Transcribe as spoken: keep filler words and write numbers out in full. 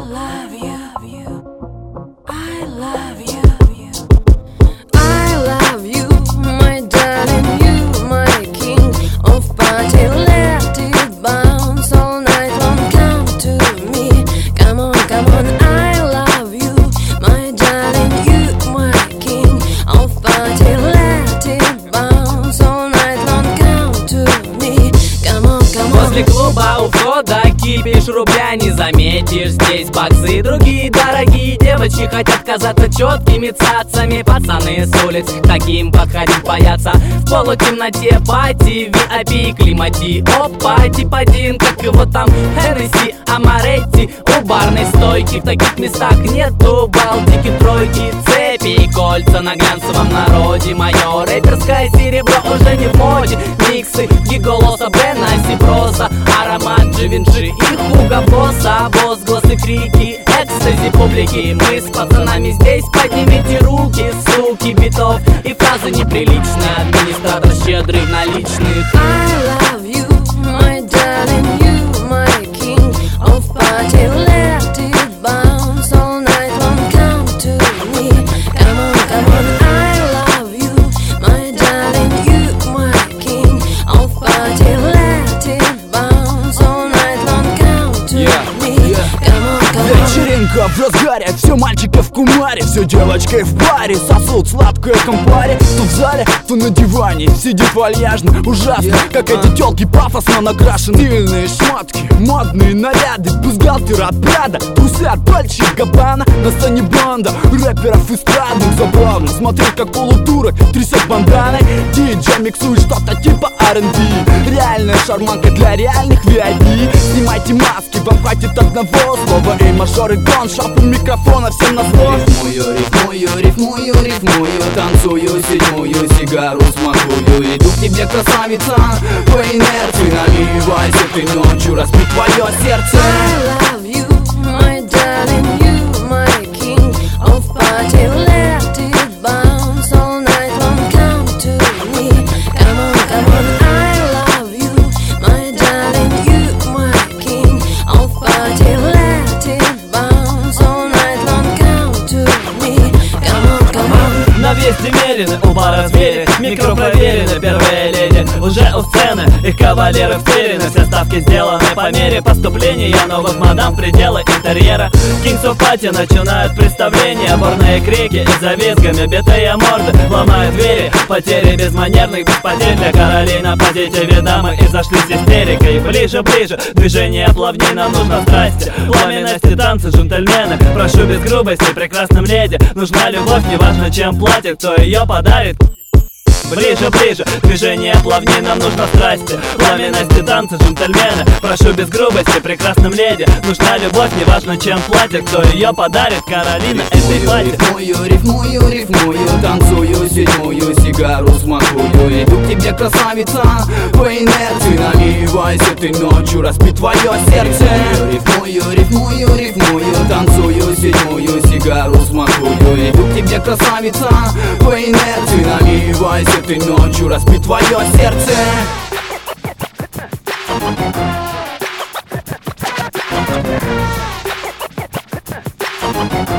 love you. I love you. I love you, my darling, you, my king of party. Let it bounce all night long. Come to me, come on, come on. I love you, my darling, you, my king of party. Let it bounce all night long. Come to me, come on, come on. Возле клуба у входа кипиш, рубля не заметишь. Здесь боксы другие дорогие. Девочки хотят казаться четкими цацами. Пацаны с улиц к таким подходить боятся. В полутемноте пати, ви ай пи, климати. Опа, тип один, как его там Хеннесси, Амаретти. У барной стойки в таких местах нету Балтики, тройки, цепи и кольца на глянцевом народе. Мое рэперское серебро уже не в моде. Миксы Гиголоса, Бена, Сипроса, аромат Дживинчи и Хуга Босса. Возгласы, крики, экстази публики. Мы с пацанами здесь, поднимите руки. Суки битов и фразы неприличные. Администратор щедрый в наличных. I love you, my darling, you, my king of party. Let it bounce all night long. Come to me, come on, come on. I love you, my darling, you, my king of party. Let it bounce all night long. Come to me, come on, come on. Вечеринка в разгаре, все мальчики в кумаре, все девочки в паре, сосут сладкое компаре. То в зале, то на диване, сидит вальяжно, ужасно, как эти тёлки пафосно накрашены. Стильные шмотки, модные наряды, бюстгальтер от Прада, трусы от Дольче и Габбана. На сцене банда рэперов эстрадных. Забавно смотреть, как полутурок трясет банданой. Диджей миксует что-то типа ар энд би. Реальная шарманка для реальных ви ай пи. Снимайте маски, вам хватит одного слова. Эй, мажор и дон, шапу микрофона всем на зло. Рифмую, рифмую, рифмую, рифмую. Танцую, седьмую сигару смакую. Иду к тебе, красавица, по инерции. Наливайся ты ночью, разбить твое сердце. I love you, my darling, you, my king of party. Let it bounce all night long. Come to me, come on, come on. I love you, my darling, you, my king of party. Let it bounce all night long. Come to me, come on, come on. На весте мерены, у бара звери. Микро проверены, первые леди уже у сцены. Их кавалеры втерены, все ставки сделаны по мере поступления новых мадам в пределы интерьера. Kings of Party начинают представление. Бурные крики и за визгами битые морды ломают двери. Потери безманерных, без потерь для королей. На позитиве дамы и зашли с истерикой. Ближе, ближе, движение плавней, нам нужно страсти. Пламенности, танцы, джентльмены. Прошу без грубости, прекрасным леди нужна любовь, неважно чем платит, кто ее подарит. Ближе, ближе, движение плавней, нам нужно страсти. Пламенности, танцы, джентльмены. Прошу без грубости, прекрасным леди нужна любовь, неважно чем платит, кто ее подарит. Каролина, этой платье. Рифмую, рифмую, рифмую. Танцую, седьмую сигару смакую. Иду к тебе, красавица, по инерции. Наливайся ты ночью, разбить твое сердце. Рифмую, рифмую, рифмую. Танцую, седьмую сигару смакую. Иду к тебе, красавица, по инерции. Наливайся ты ночью, разбить твое сердце. Come on.